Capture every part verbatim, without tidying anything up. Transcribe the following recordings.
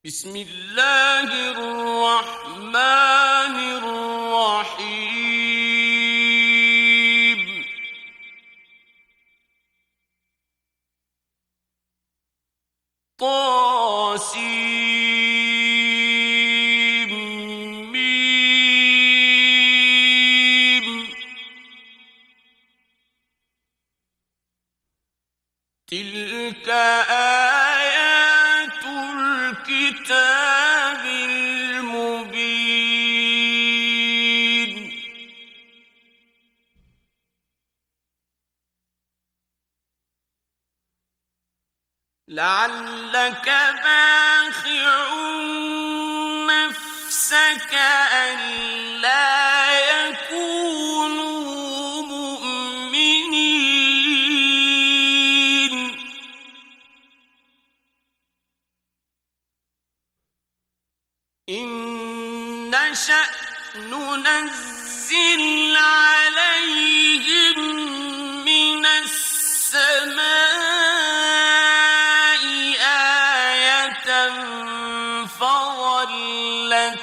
بسم الله الرحمن الرحيم طاسيم ميم تلك آيات الكتاب المبين لعلك باخع نفسك ألا يكونوا مؤمنين إن نشأ ننزل عليهم من السماء آية فظلت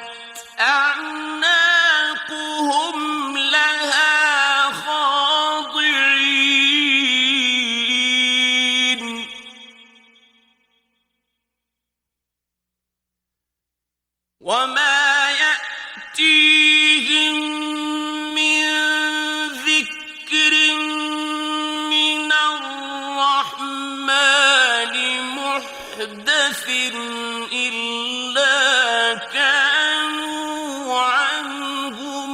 أعناقهم لها خاضعين وما يأتيهم من ذكر من الرحمن محدث إلا كانوا عنه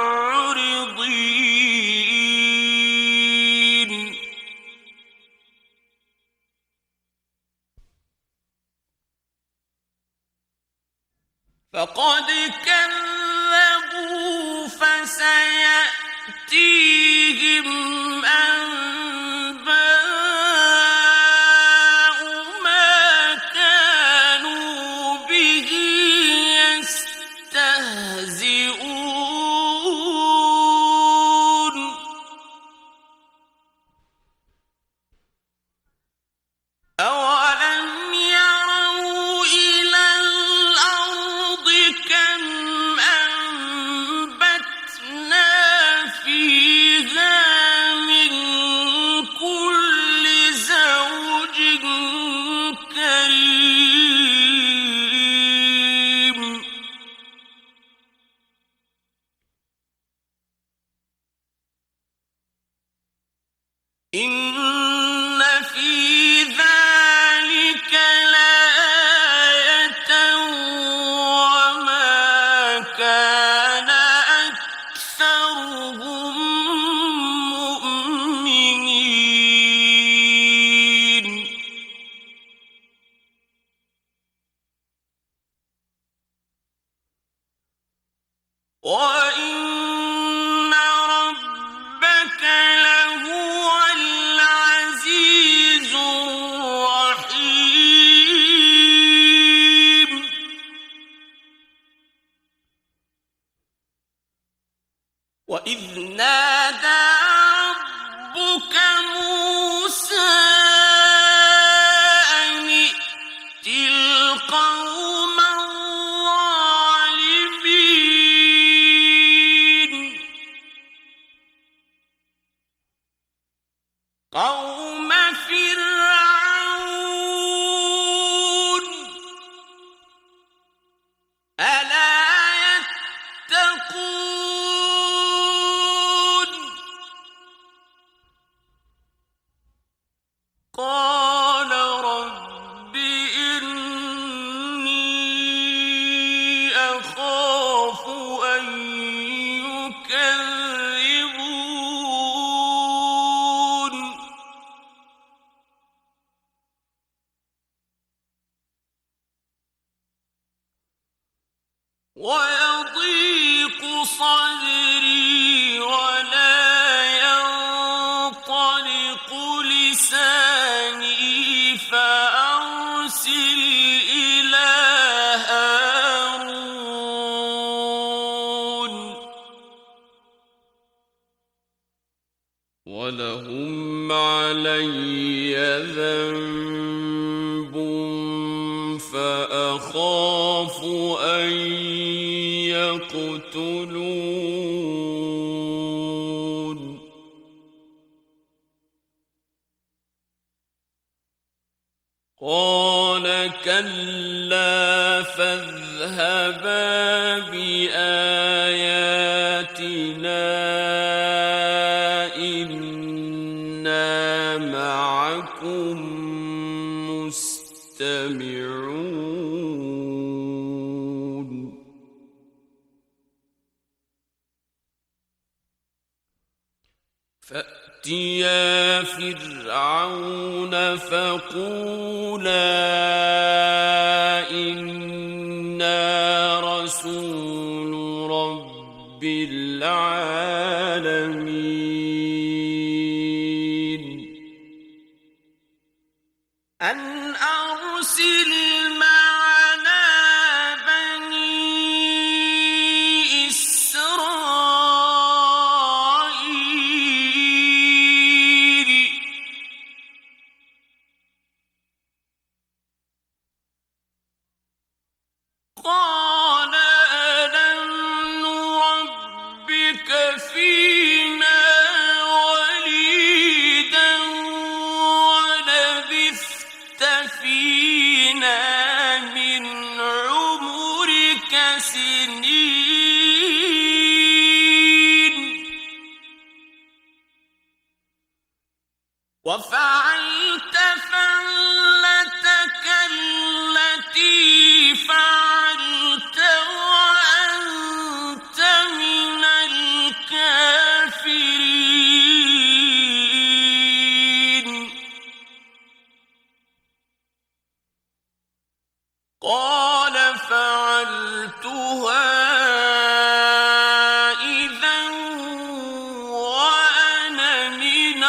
معرضين فقد كذبوا فسيأتيهم أنباء ما كانوا به يستهزئون أولم يروا إلى الأرض كم أنبتنا فيها من كل زوج كريم إن في ذلك لآية وما كان أكثرهم مؤمنين وإن ربك لهو العزيز الرحيم وإذ نادى ربك موسى أن ائت القوم الظالمين قوم فرعون ألا يتقون قال رب إني أخاف أن يكذبون ويضيق صدري ولا ينطلق لساني فأرسل إلى هارون ولهم علي ذنب فأخاف أخاف أن يقتلون قال كلا فاذهبا بآياتنا إنا معكم مستمعون فأتيا فرعون فقولا إنا رسول رب العالمين أن أرسل معنا بني إسرائيل قال ألم نربك فينا وليدا ولبثت فينا من عمرك سنين وفعلت فعلتك التي فعلت وأنت من الكافرين قال فعلتها إذا وأنا من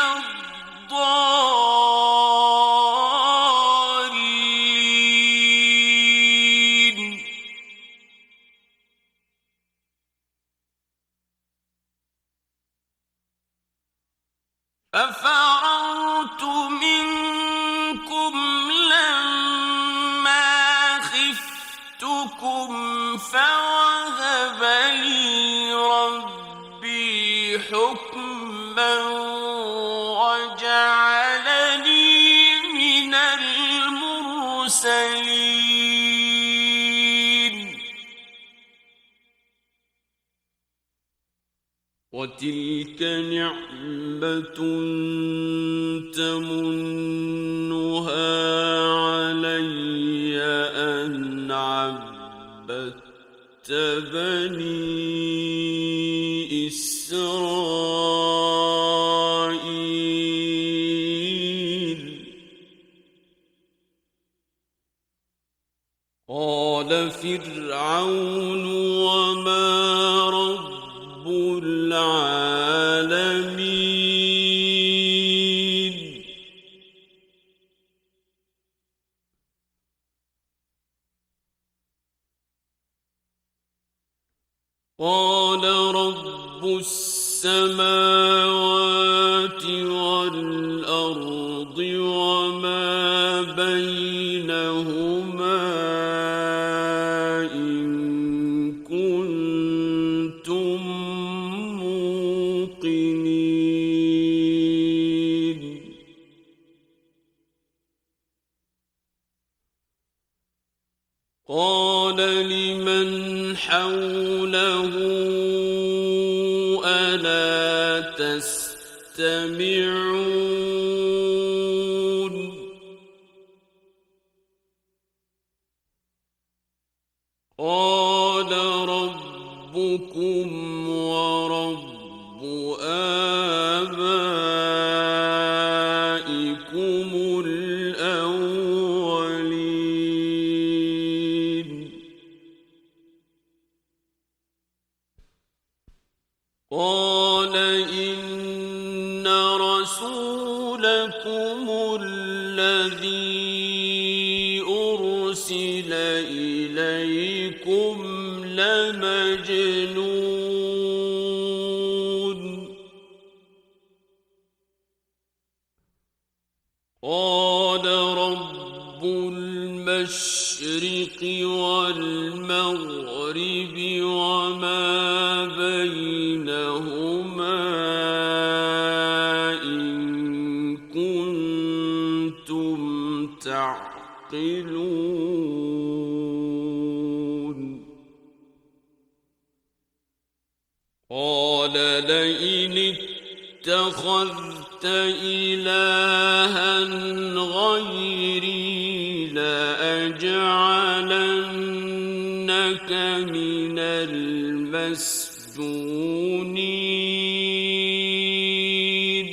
الضالين ففررت منكم لما خفتكم فوهب لي ربي حكما وجعلني من المرسلين وتلك نعمة تمنها علي أن عبدت بني إسرائيل قال فرعون وما رب العالمين قال رب السماوات والأرض وما بينهما إن كنتم موقنين قال لمن حوله ألا تستمعون قال ربكم ورب آبائكم الأولين قال إن رسولكم الذي أرسل إليكم لمجنون قال رب المشرق المشرق والمغرب وما بينهما إن كنتم تعقلون قال لئن اتخذت إلها غيري لأجعلنك من المسجونين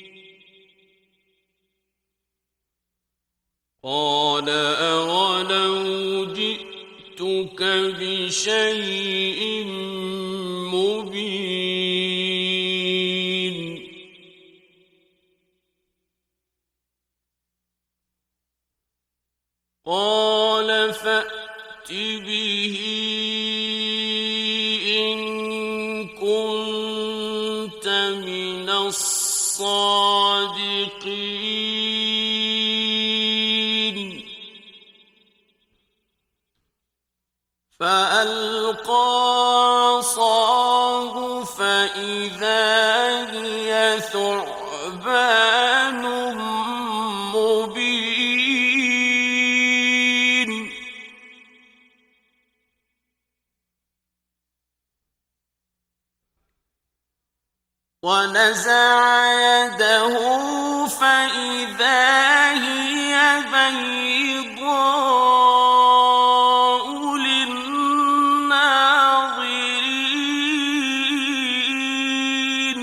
قال أولو جئتك بشيء مبين قال فأت به إن كنت من الصادقين فألقى عصاه فإذا هي ثعبان مبين ونزع يده فإذا هي بيضاء للناظرين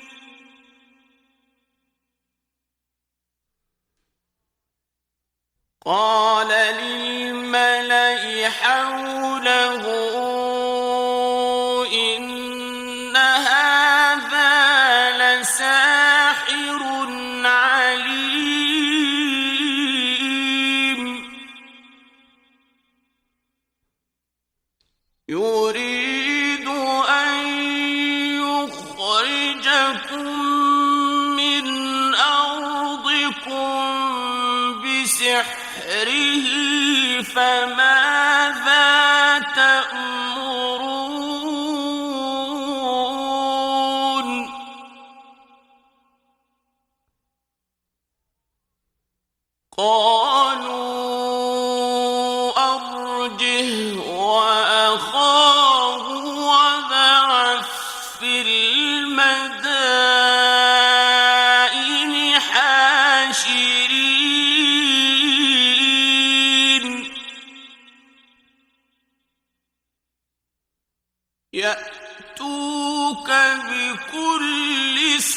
قال للملأ حوله إن هذا لساحر عليم يريد أن يخرجكم من أرضكم بسحره فماذا تأمرون قالوا أرجه وأخاه وابعث في المدائن حاشرين يأتوك بكل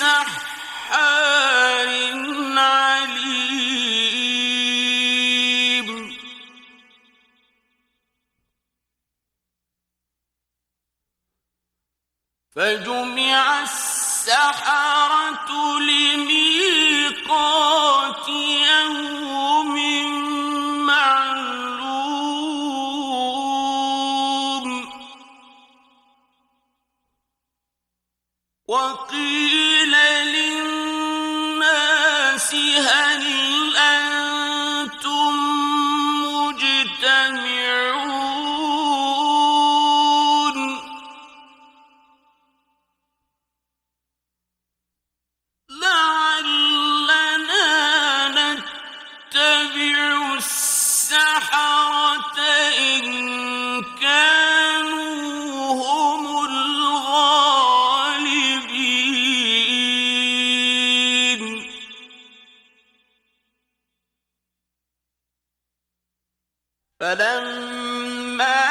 سحار عليم فجمع السحرة لميقات يوم معلوم وقيل للناس هل أنتم مجتمعون لعلنا نتبع السحرة إن كانوا هم الغالبين فلما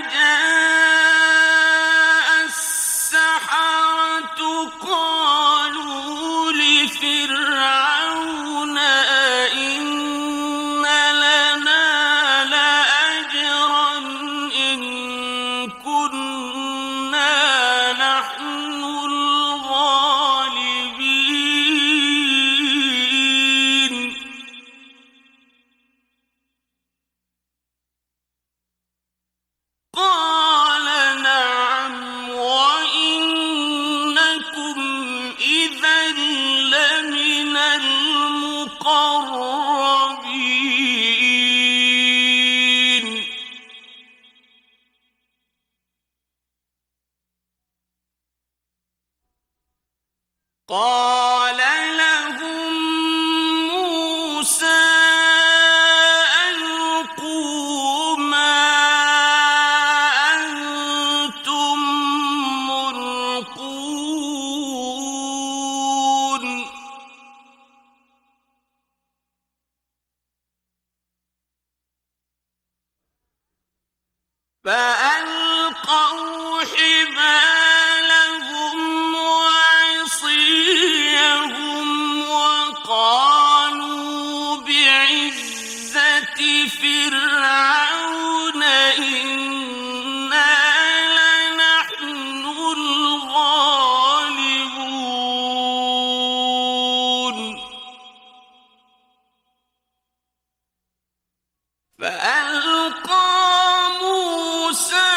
جاء السحرة قالوا لفرعون أئن لنا لأجرا إن كنا نحن الغالبين قال نعم وإنكم إذا لمن قال لهم موسى ألقوا ما أنتم ملقون فألقوا حبالهم وعصيهم وقالوا بعزة فرعون إنا لنحن الغالبون فألقى موسى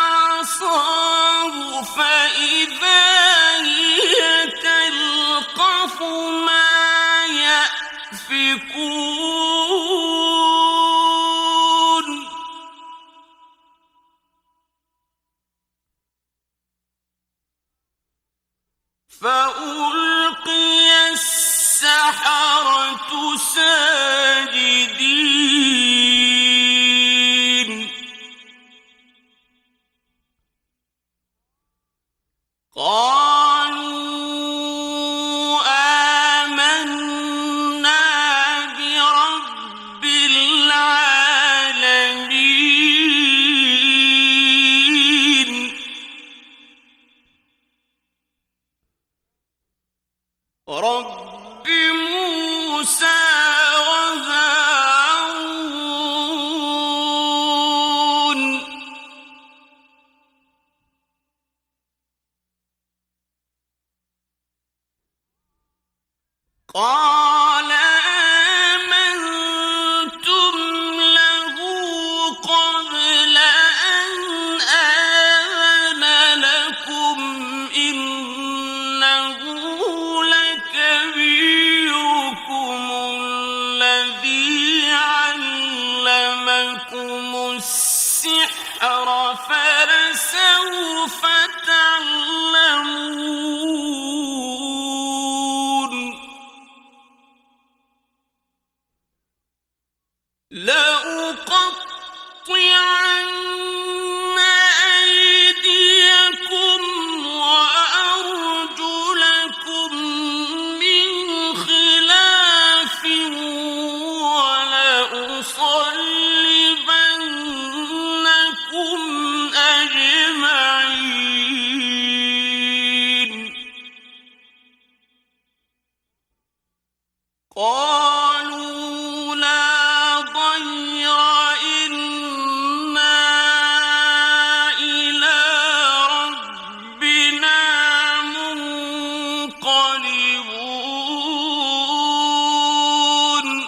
عصاه فإذا هي تلقف ما يأفكون فألقي السحرة ساجدين قالوا آمنا برب العالمين رب موسى وهارون قال آمنتم له قبل أن آذن لكم إنه لكبيركم الذي علمكم السحر فلسوف تعلمون لأقطعن أيديكم وأرجلكم من خلاف ولأصلبنكم أجمعين قالوا لا ضير إنا إلى ربنا منقلبون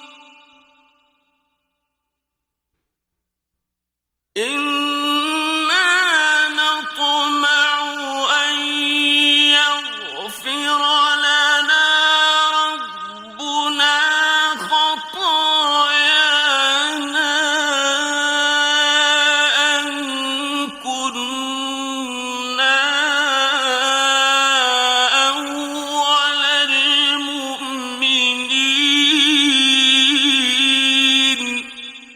إنا نطمع أن يغفر لنا ربنا خطايانا أن كنا أول المؤمنين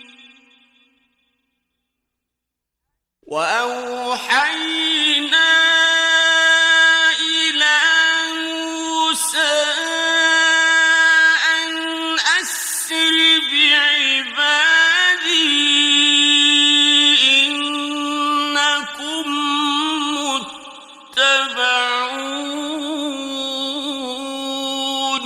وأوحينا إلى موسى أن أسر بعبادي إنكم متبعون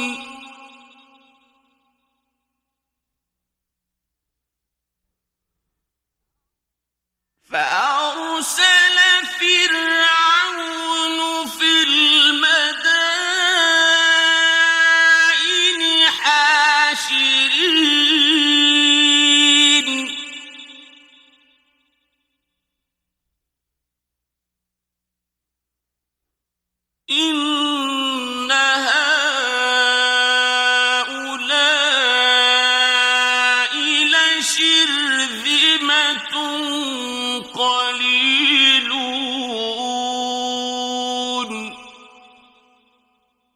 فأرسل فرعون في المدائن حاشرين إن هؤلاء لشرذمة قليلون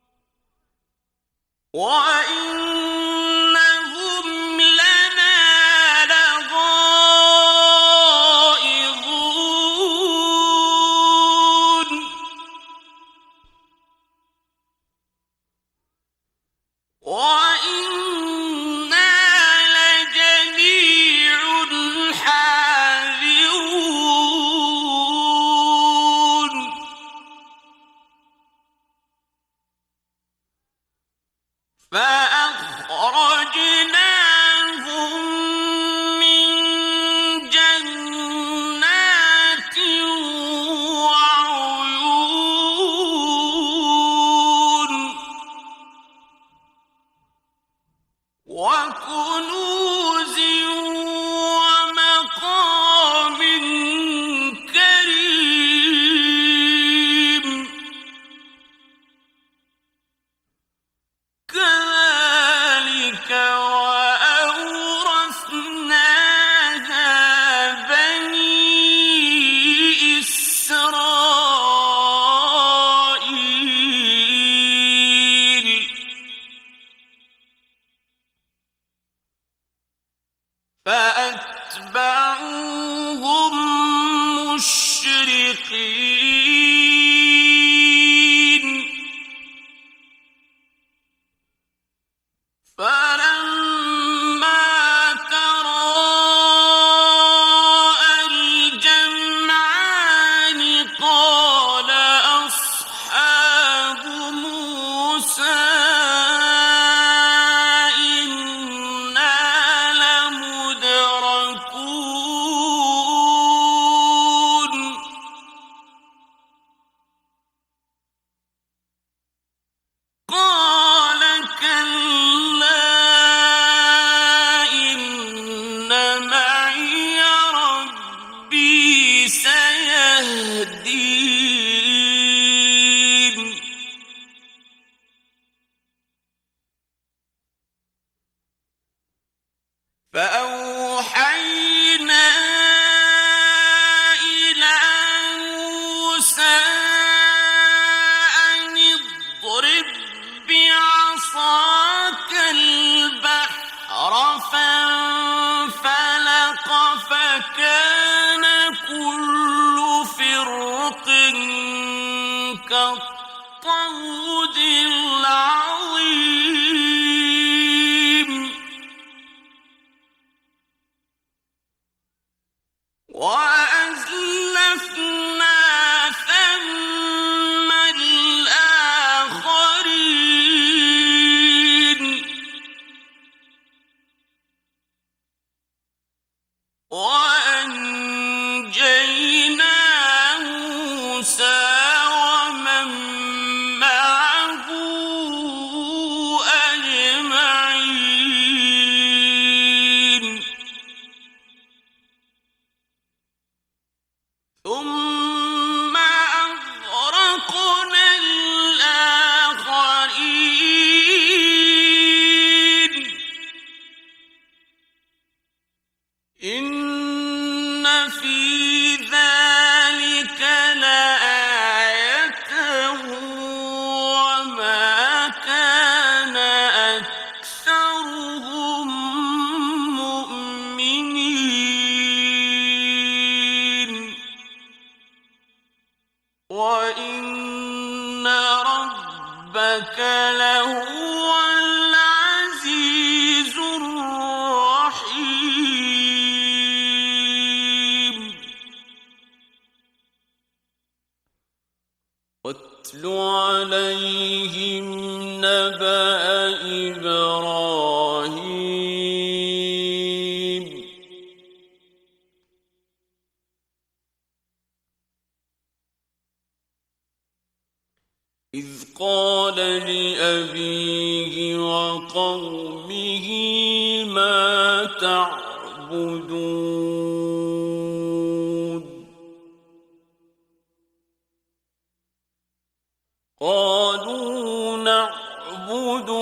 المشرقين فلما تراءى الجمعان قال أصحاب موسى إنا لمدركون قال كلا إن معي ربي سيهدين فأوحينا إلى موسى أن اضرب بعصاك البحر فانفلق فكان كل فرق كالطود العظيم وأزلفنا ثم الآخرين وأنجينا موسى ومن معه أجمعين ثم أغرقنا الآخرين إن في ذلك لآية وما كان أكثرهم مؤمنين وإن ربك لهو العزيز الرحيم واتل عليهم نبأ إبراهيم إذ قال لأبيه وقومه ما تعبدون قالوا نعبد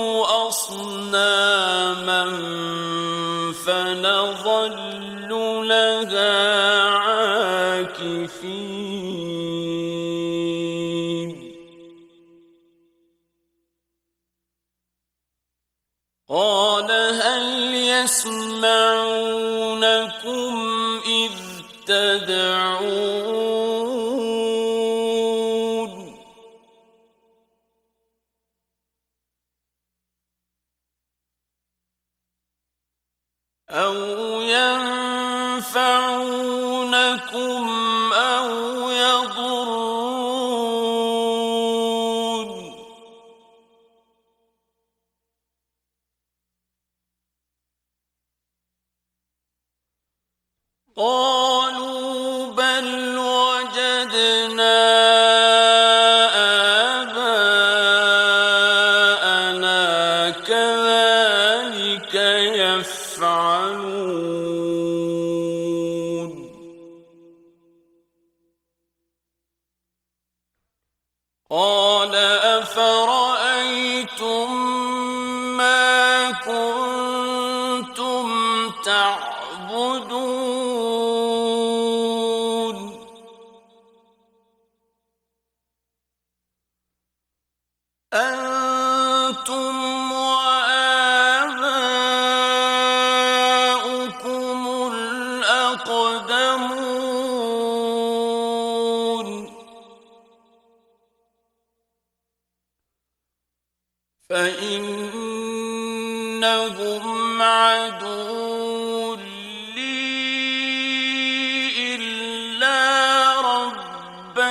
أصناما فنظل لها عاكفين قال هل يسمعونكم إذ تدعون أو ينفعونكم أو يضرون قالوا بل وجدنا آباءنا كذلك يفعلون قال أفرأيتم ما كنتم تعبدون أنتم وآباؤكم الأقدمون فإنهم عدو لي إلا رب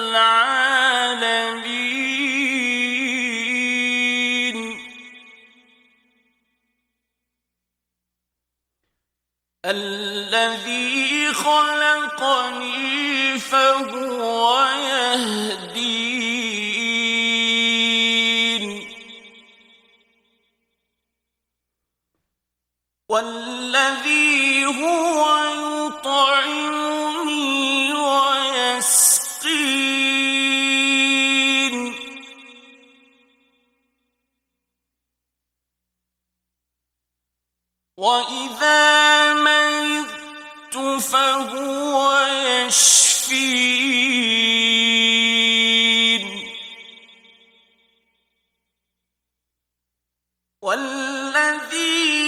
العالمين الذي خلقني فهو يهدين والذي هو يطعمني ويسقين وإذا مرضت فهو يشفين والذي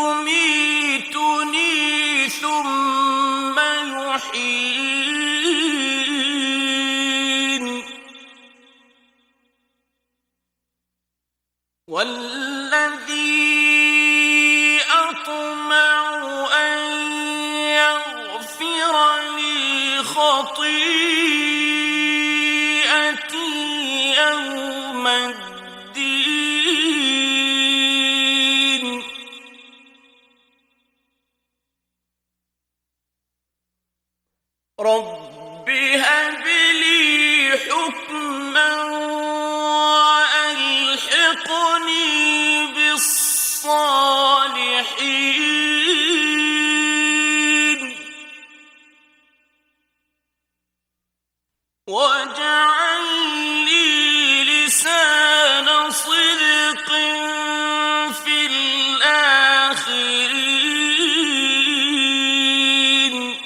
يميتني ثم يحيين والذي أطمع أن يغفر لي خطيئتي يوم الدين رب هب لي حكما وألحقني بالصالحين واجعل لي لسان صدق في الآخرين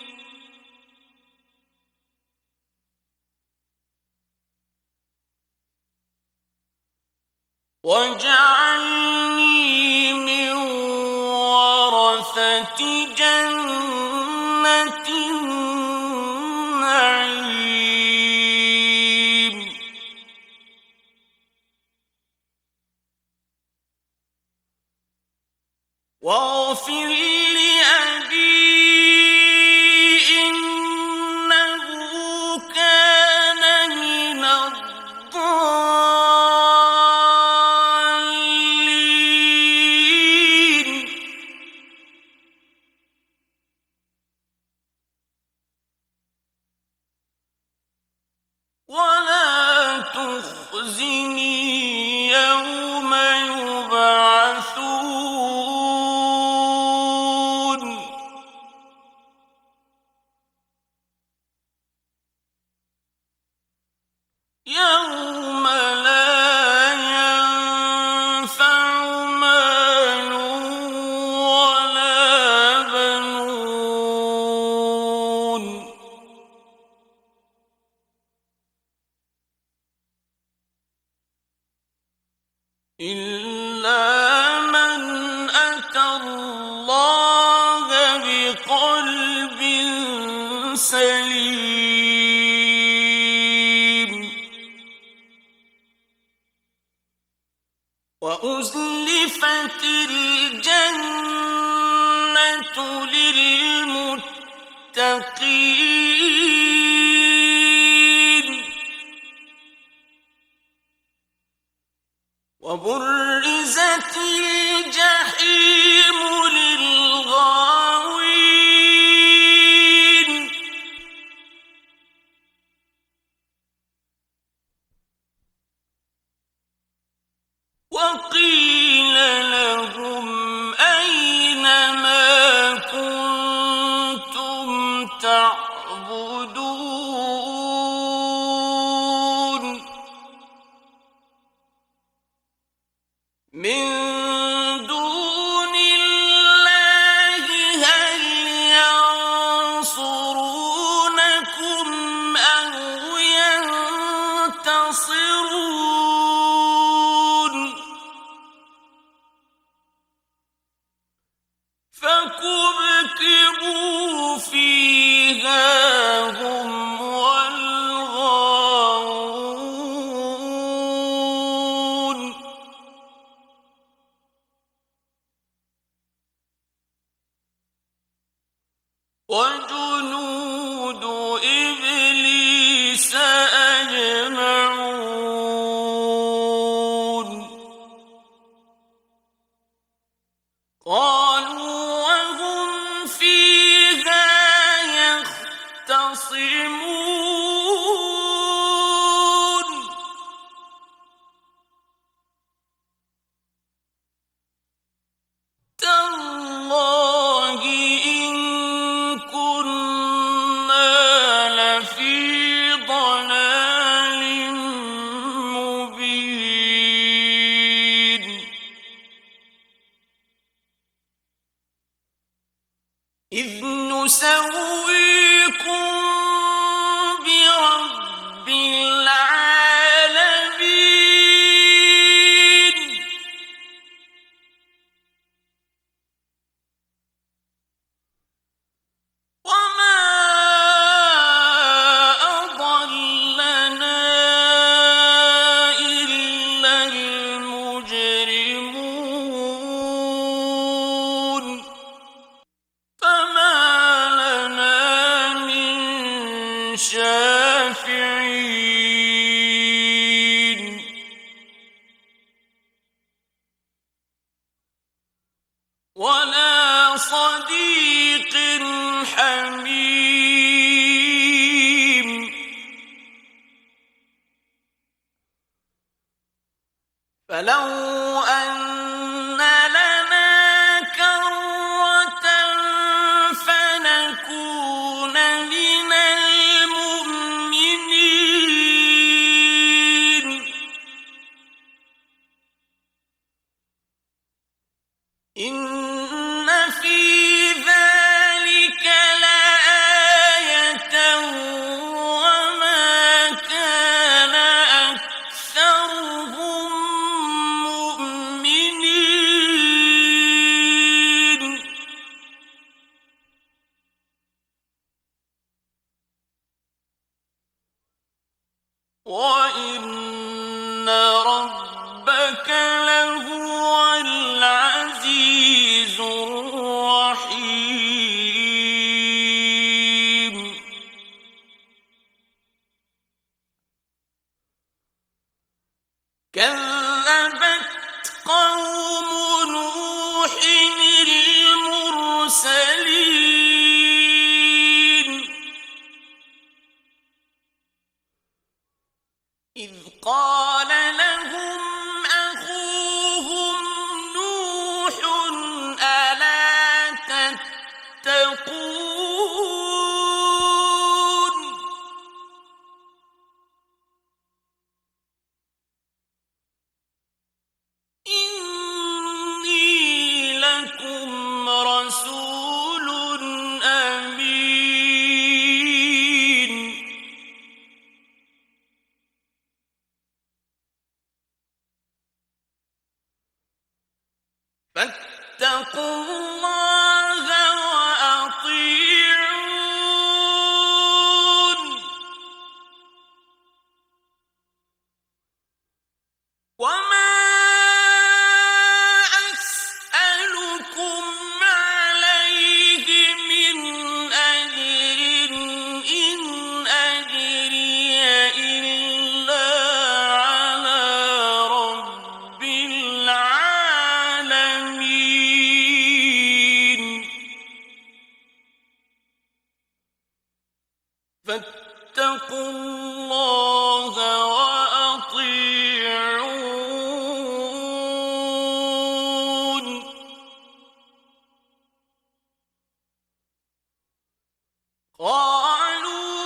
واجعلني من ورثة جنة النعيم واغفر لأبي إنه كان من الضالين ولا تخزني يوم يبعثون يوم لا ينفع مال ولا بنون إلا من أتى الله بقلب سليم وأزلفت الجنة للمتقين وبرزت الجحيم للغاوين وقيل لهم أين ما كنتم تعبدون من دون الله هل ينصرونكم أو ينتصرون فكبكبوا فيها هم والغاوون يختصمون تالله إن كنا لفي ضلال مبين إذ نسويكم برب العالمين وما أضلنا إلا المجرمون فما لنا من شافعين ولا صديق حميم فلو أن لنا كرة فنكون من المؤمنين إن في ذلك لآية وما كان أكثرهم مؤمنين وإن ربك لهو العزيز الرحيم كذبت قوم نوح المرسلين إذ قال لهم أخوهم نوح ألا تتقون إني لكم رسول أمين فاتقوا الله وأطيعون وما أسألكم عليه من أجر إن أجري إلا على رب العالمين فاتقوا الله وأطيعون قالوا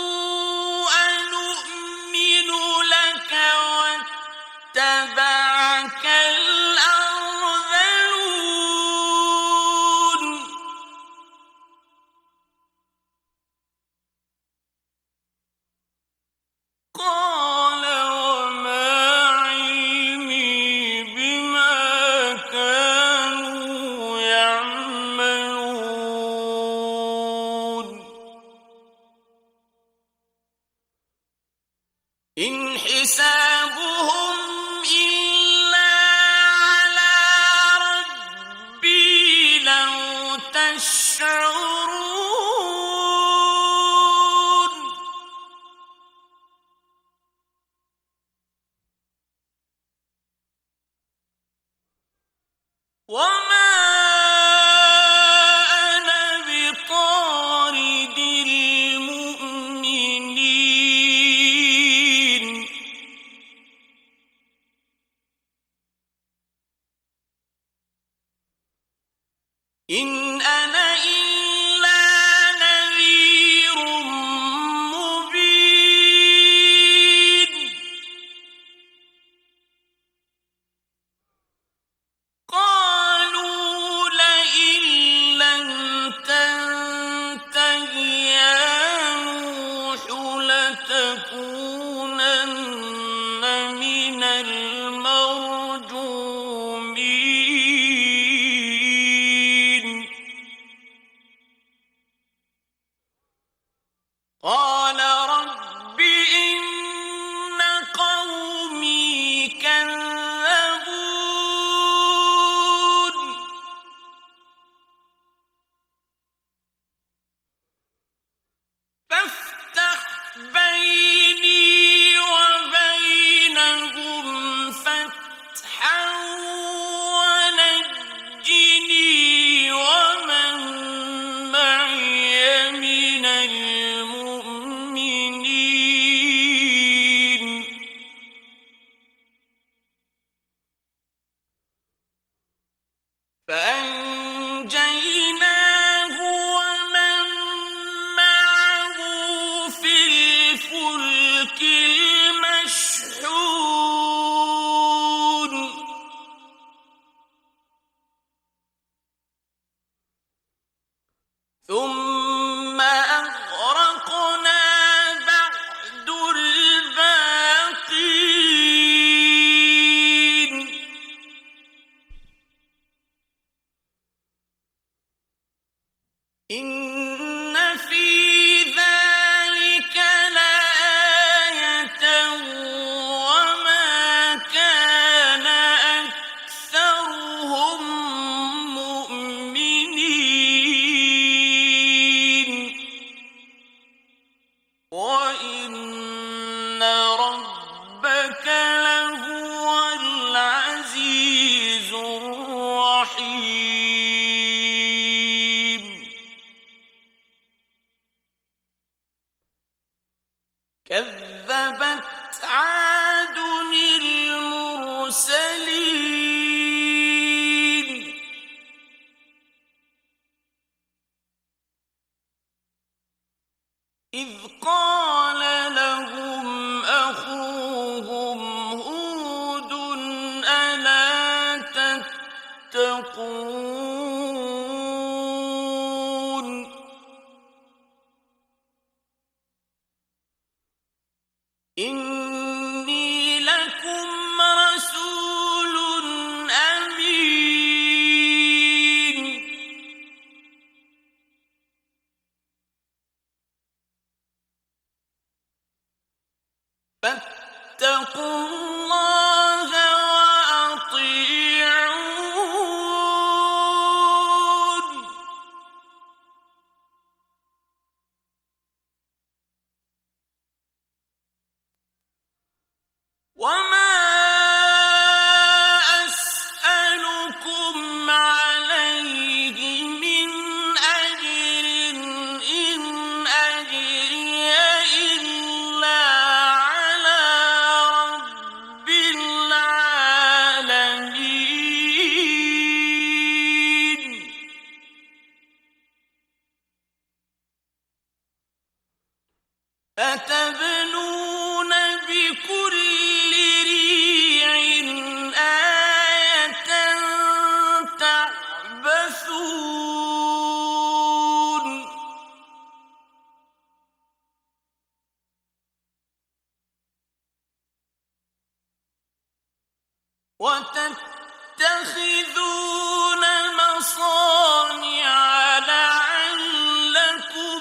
أنؤمن لك واتبعك الأرذلون قال وما علمي بما كانوا يعملون إن حسابهم إلا على ربي لو تشعرون وما أنا بطارد المؤمنين قال رب إن قومي كذبون فافتح بيني وبينهم فتحا ونجني ومن معي من المؤمنين فأنجيناه ومن معه في الفلك المشحون ثم أغرقنا بعد الباقين إن في ذلك لآية وما كان أكثرهم مؤمنين وإن ربك لهو العزيز الرحيم كذبت عاد المرسلين إذ قال لهم أخوهم هود ألا تتقون إني لكم رسول أمين فاتقوا الله وأطيعون وما أسألكم عليه من أجر إن أجري إلا على رب العالمين أتبنون بكل ريع آية تعبثون وتتخذون مصانع لعلكم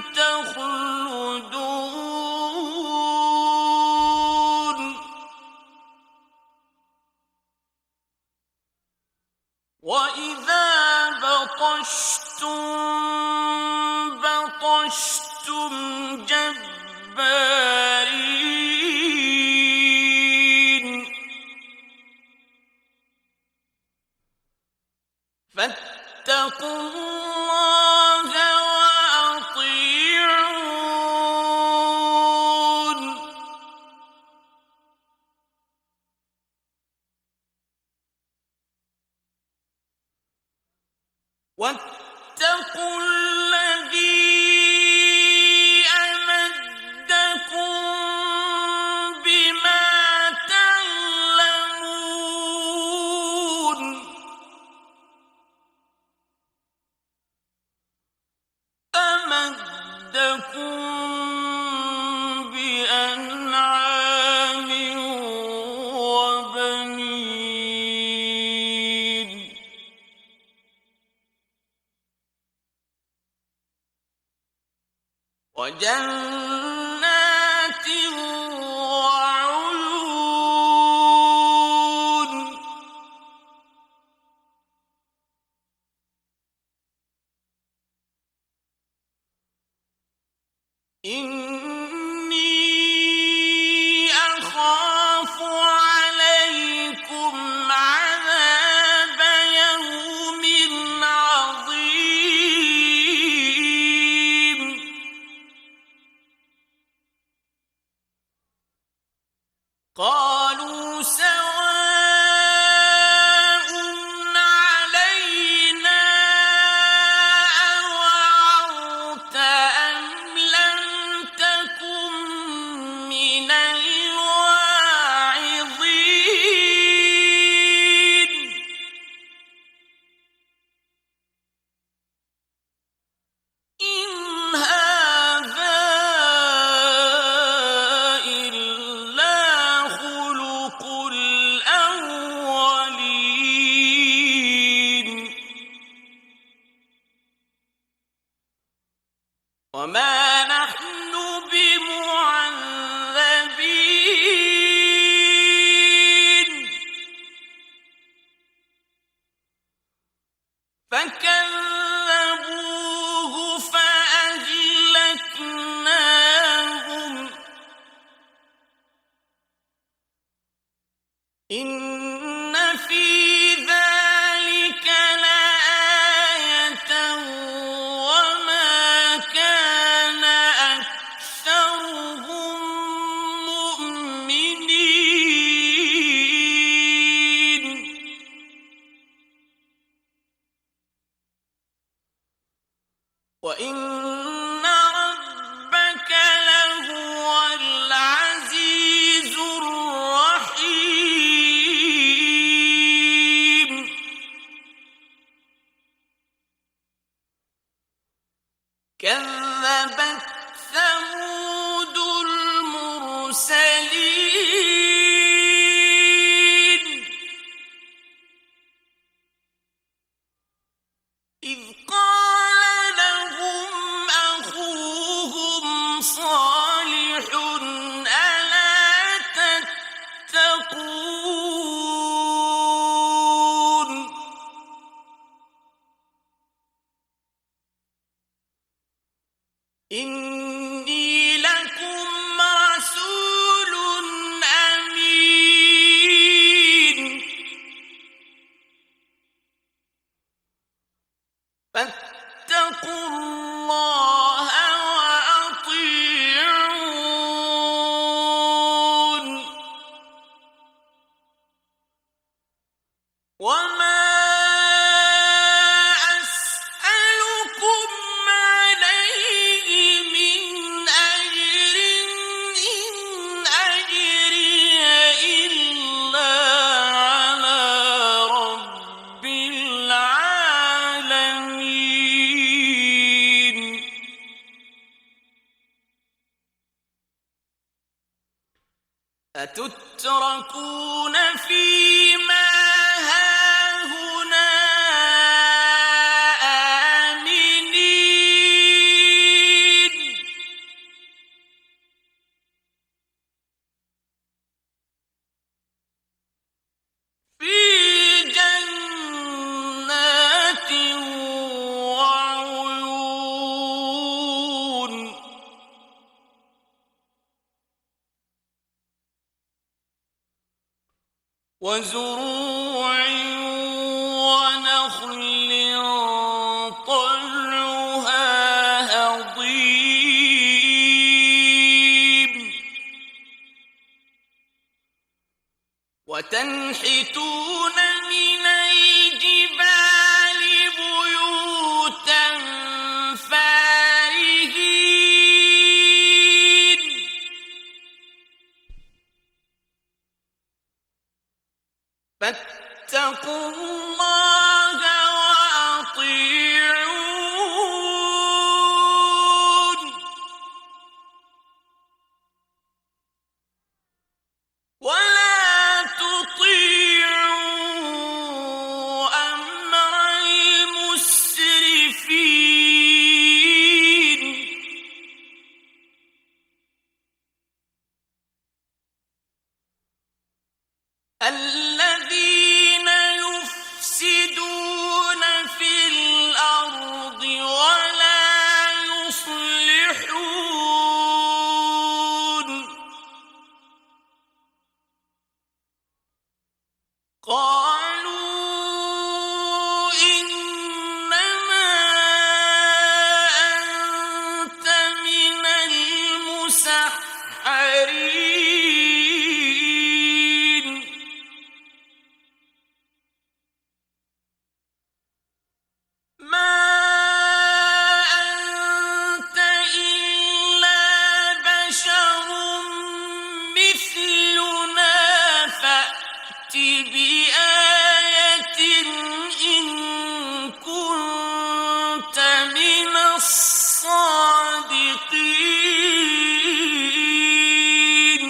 تخلدون وإذا بطشتم بطشتم جبارين فاتقوا الله وأطيعون واتقوا الذي أمدكم بما تعلمون أمدكم بأنعام وبنين وجنات وعيون إني أخاف عليكم عذاب يوم عظيم قالوا سواء علينا أوعظت أم لم تكن من الواعظين إن هذا إلا خلق الأولين وما نحن بمعذبين فكذبوه فأهلكناهم إن في ذلك لآية وما كان أكثرهم مؤمنين وإن ربك لهو العزيز الرحيم كذبت ثمود المرسلين إذ قال لهم أخوهم صالح ألا تتقون إني لكم رسول أمين فاتقوا الله وأطيعون وما أسألكم عليه من أجر إن أجري إلا على رب العالمين أتتركون فيما هاهنا آمنين في جنات وعيون وزروع ونخل طلعها هضيم وتنحتون من الجبال بيوتا فارهين فاتقوا الله وأطيعون ولا تطيعوا أمر المسرفين الذين يفسدون في الأرض ولا يصلحون قالوا إنما أنت من المسحرين ما أنت إلا بشر مثلنا فأت بآية إن كنت من الصادقين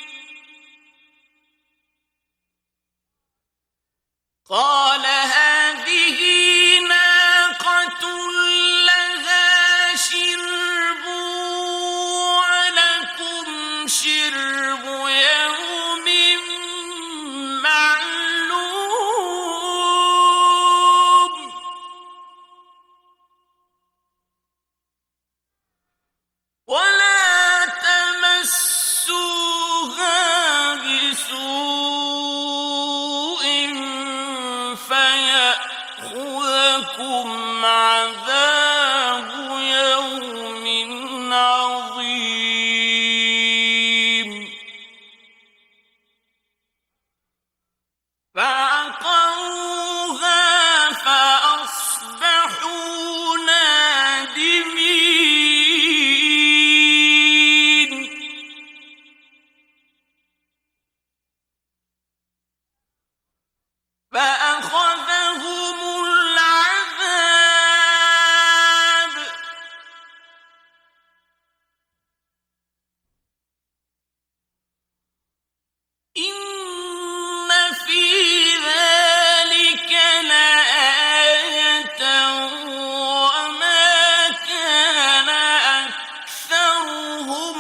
قال هذه ناقة لها شرب ولكم شرب يوم معلوم ولا تمسوها بسوء فيأخذكم عذاب يوم عظيم فعقروها فأصبحوا نادمين فأخذهم العذاب إن في ذلك لآية وما كان أكثرهم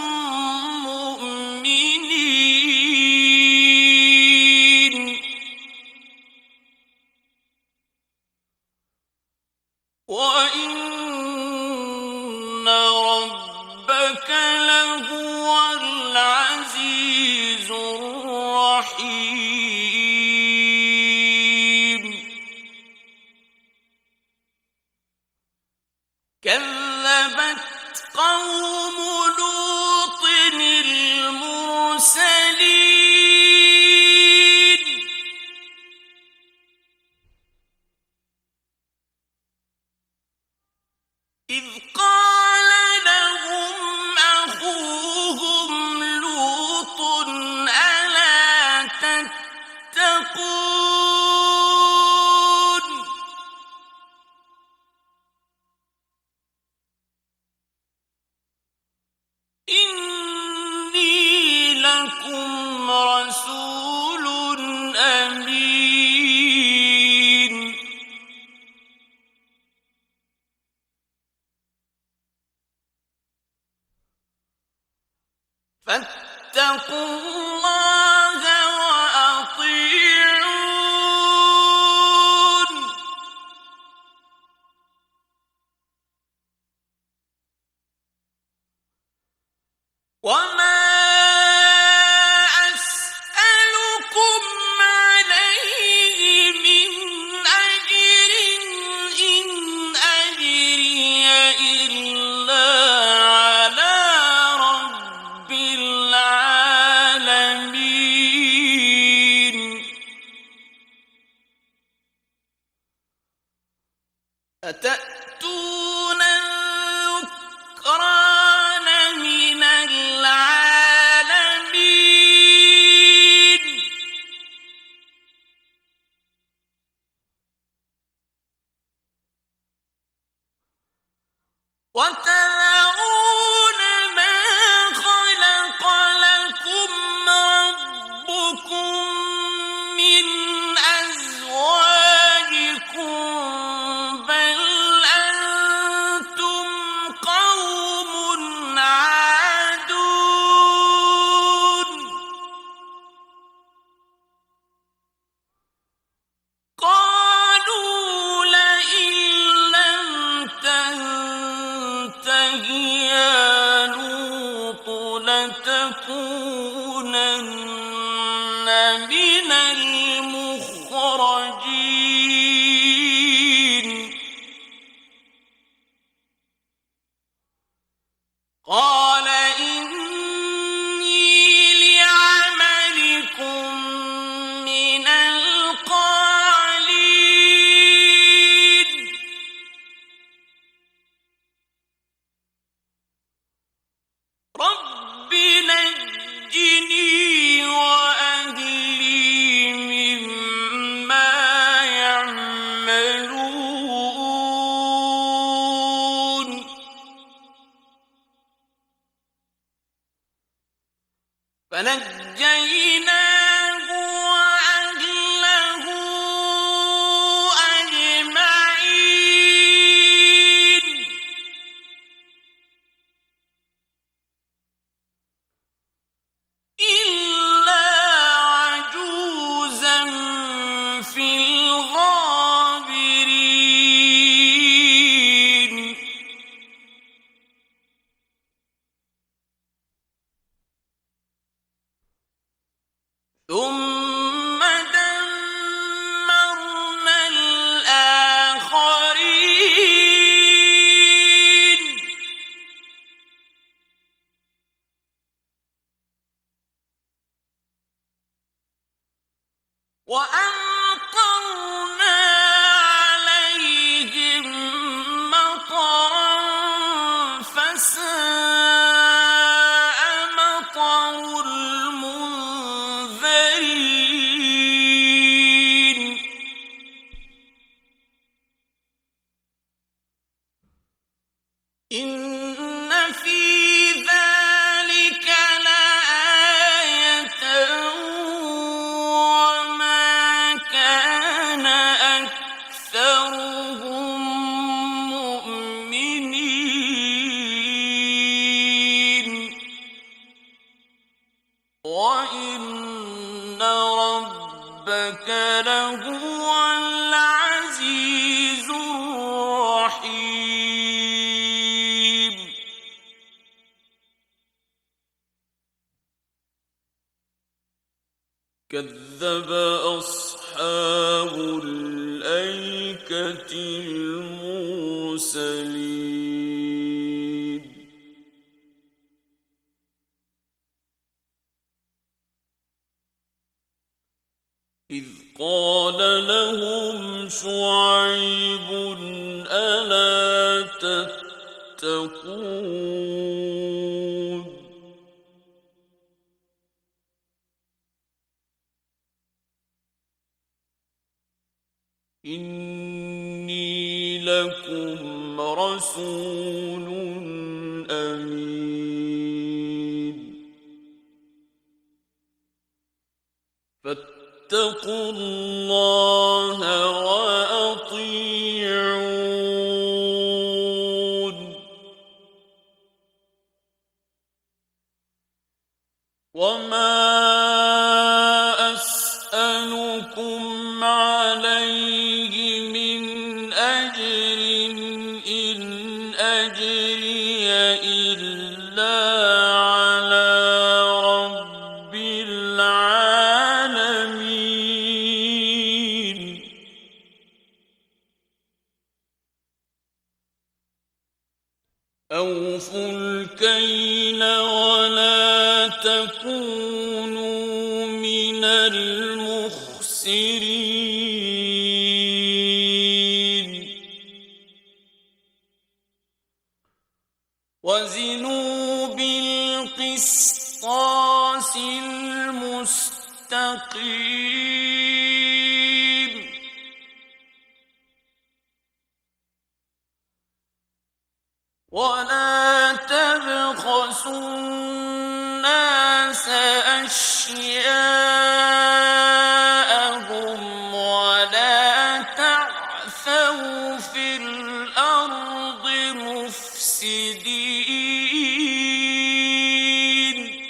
مؤمنين وإن ربك لهو العزيز الرحيم كذبت قوم لوط المرسلين إذ قال لهم أخوهم لوط ألا تتقون إني لكم رسول أمين فاتقوا الله وأطيعون وما أسألكم عليه من أجر إن أجري إلا على رب العالمين أتأتون الذكران من العالمين لتكونن من المخرجين قال إني لعملكم من القالين رب نجني وأهلي مما يعملون فنجيناه وأهله أجمعين إلا عجوزا في الغابرين ثم دمرنا الآخرين وأمطرنا عليهم مطرا فساء مطر المنذرين إن في ذلك لآية وما كان أكثرهم مؤمنين وإن ربك لهو العزيز الرحيم كذب أصحاب الأيكة المرسلين إذ قال لهم شعيب ألا تتقون إني لكم رسول أمين فاتقوا الله وأطيعون وما أسألكم عليه من أجر إن أجري إلا على رب العالمين أوفوا الكيل ولا تكونوا من المخسرين وزنوا بالقسطاس المستقيم ولا تبخسوا الناس أشياءهم ولا تعثوا في الأرض مفسدين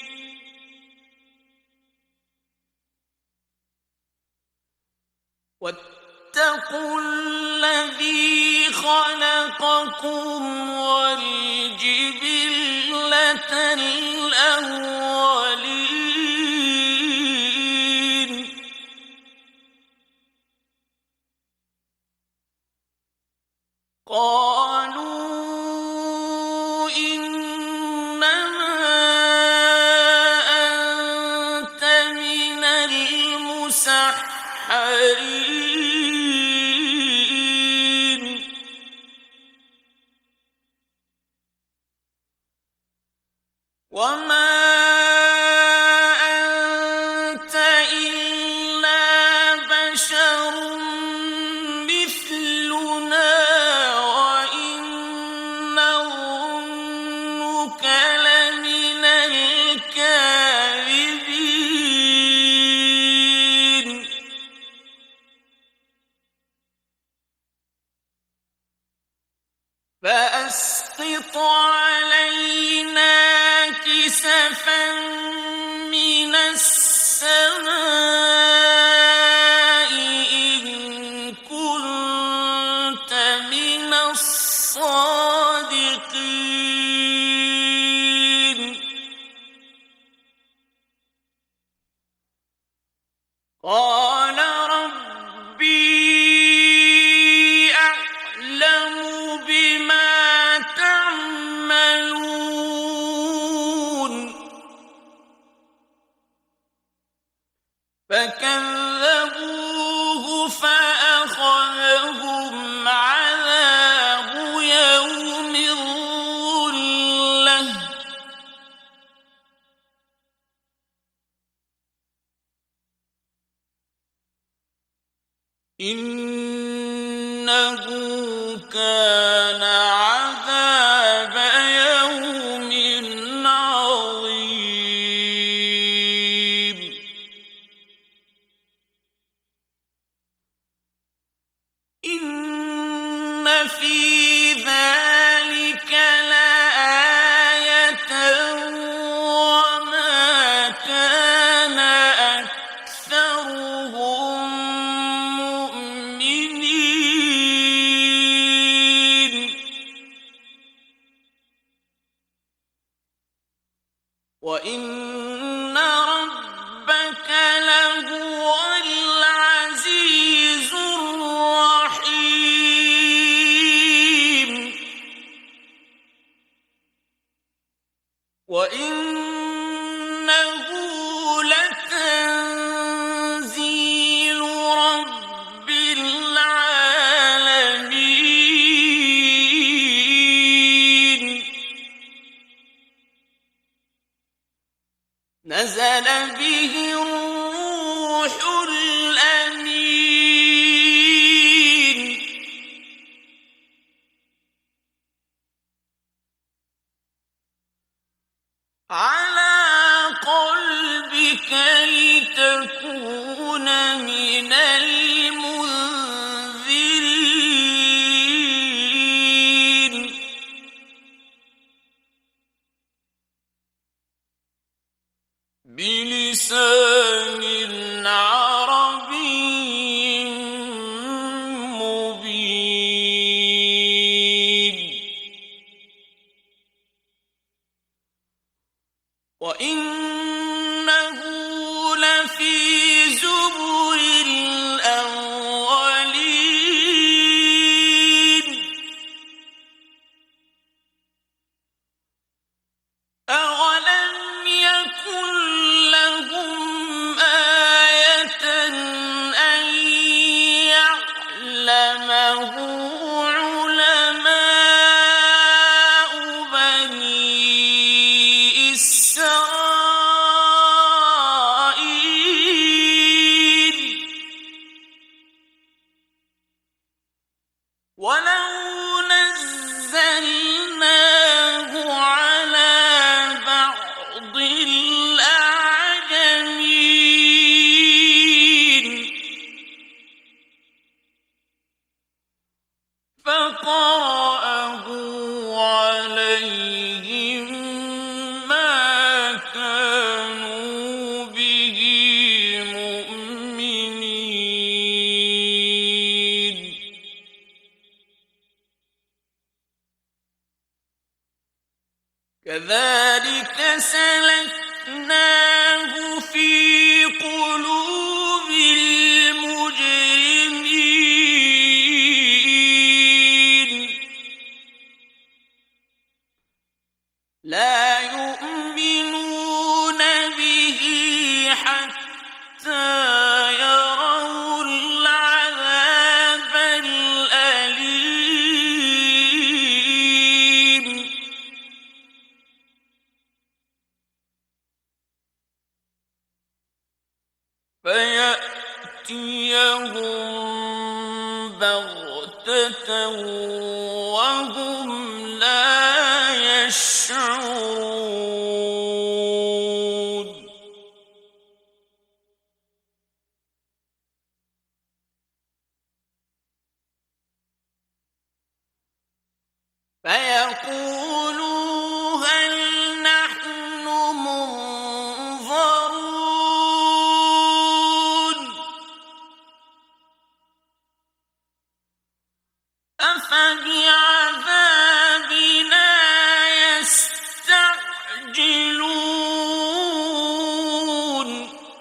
واتقوا الذي خلقكم والجبلة الأولى وما أنت إلا بشر مثلنا وإن نظنك لمن الكاذبين فأسقط علينا كسفا من السماء إن كنت من الصادقين قال ربي أعلم بما تعملون فكذبوه فأخذهم عذاب يوم الظلة إنه كان عذاب يوم عظيم إن في ذلك لآية وما كان أكثرهم مؤمنين وإن ربك لهو العزيز الرحيم وإنه لتنزيل رب العالمين نزل به الروح الأمين على قلبك لتكون من المنذرين بلسان عربي مبين وإنه لفي زبر الأولين أولم يكن لهم آية أن يعلمه علماء بني إسرائيل ولو نزلناه على بعض الأعجمين فقرأه عليهم ما كانوا به مؤمنين كذلك سلكناه في قلوب المجرمين لا يؤمنون به حتى يروا العذاب الأليم فيأتيهم بغتة وهم لا يشعرون فيقولوا هل نحن منظرون أفبعذابنا يستعجلون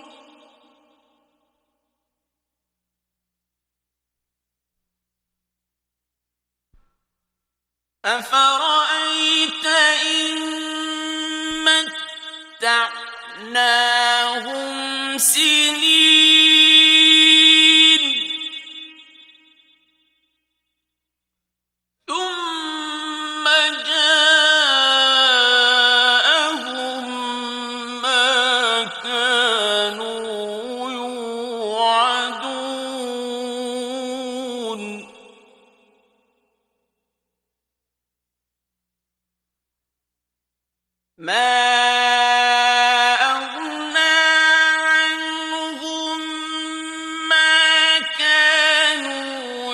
أفرأيت إن متعناهم سنين ثم جاءهم ما كانوا يوعدون ما أغنى عنهم ما كانوا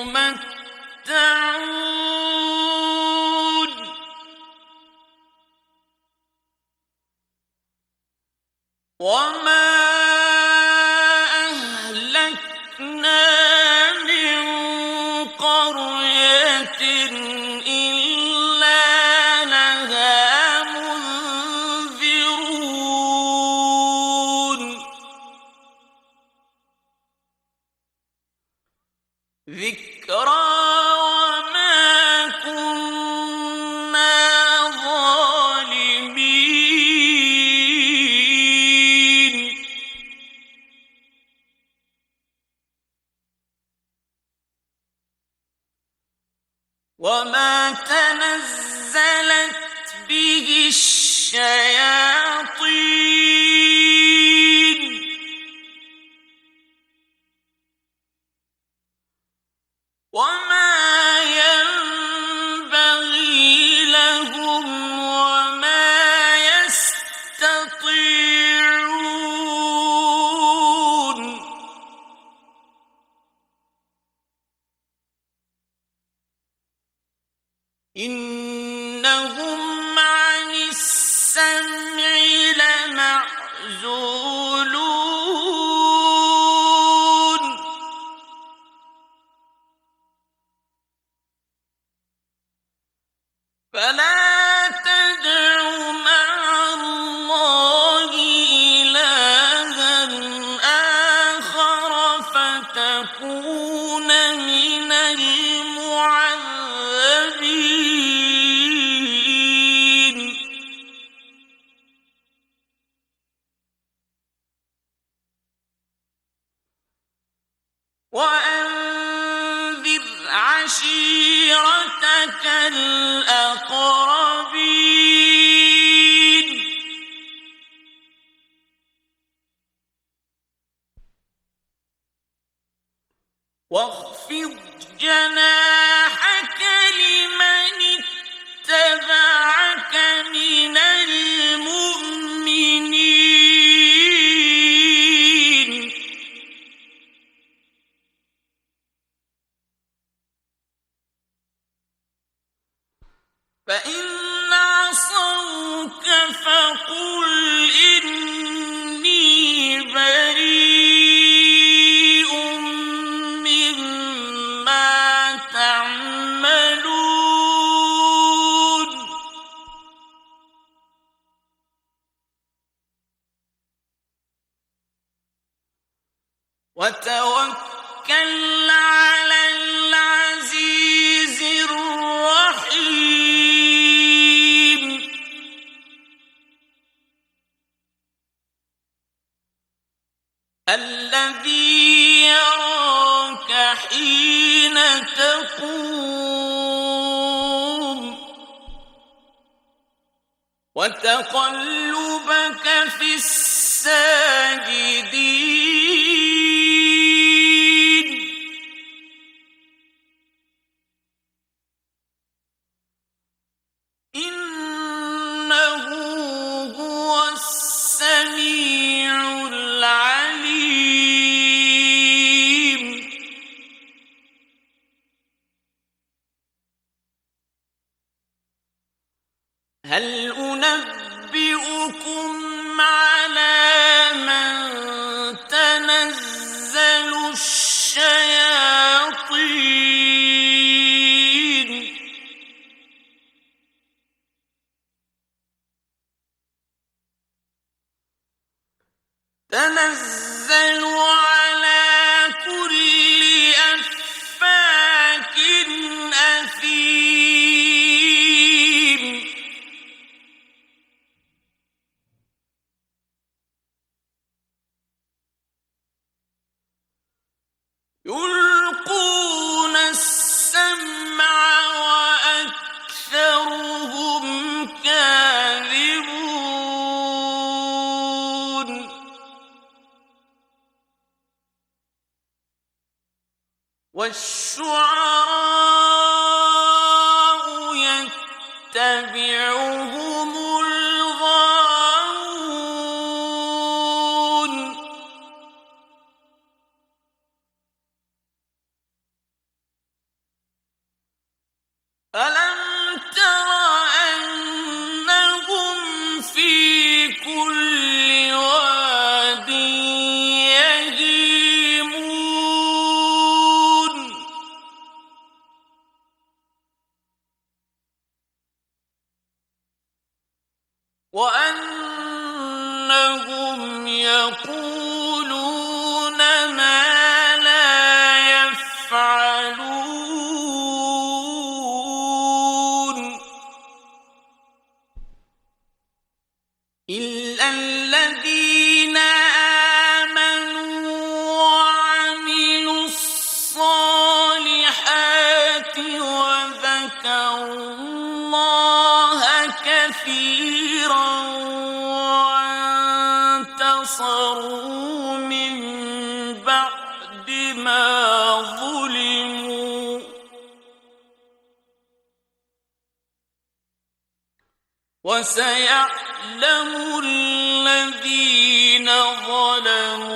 يمتعون وما أهلكنا من قرية إلا لها منذرون ذكرى وما كنا ظالمين وما تنزلت به الشياطين وما ينبغي لهم وما يستطيعون إنهم عن السمع لمعزولون فلا تدع مع الله إلها آخر فتكون من المعذبين وأنذر عشيرتك الأقربين واخفض جناحك لمن اتبعك من المؤمنين فإن عصوك فقل إني بريء مما تعملون وتوكل على العزيز الرحيم الذي يراك حين تقوم وتقلبك في الساجدين تنزل على كل أفاك أثيم يلقون السمع وأكثرهم كاذبون والشعراء يتبعهم الغاوون ألم تر أنهم في كل واد يهيمون وأنهم يقولون ما لا يفعلون إلا الذين آمنوا وعملوا الصالحات وذكروا الله كثيرا وانتصروا من بعد ما ظلموا وسيعلم الذين ظلموا